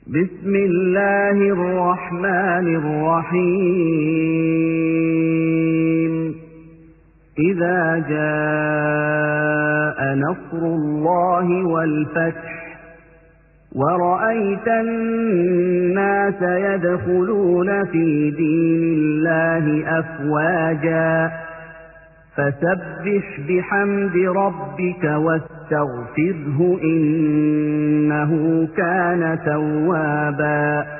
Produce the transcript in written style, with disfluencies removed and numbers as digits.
بسم الله الرحمن الرحيم إذا جاء نصر الله والفتح ورأيت الناس يدخلون في دين الله أفواجا فسبح بحمد ربك واستغفره إنه كان توابا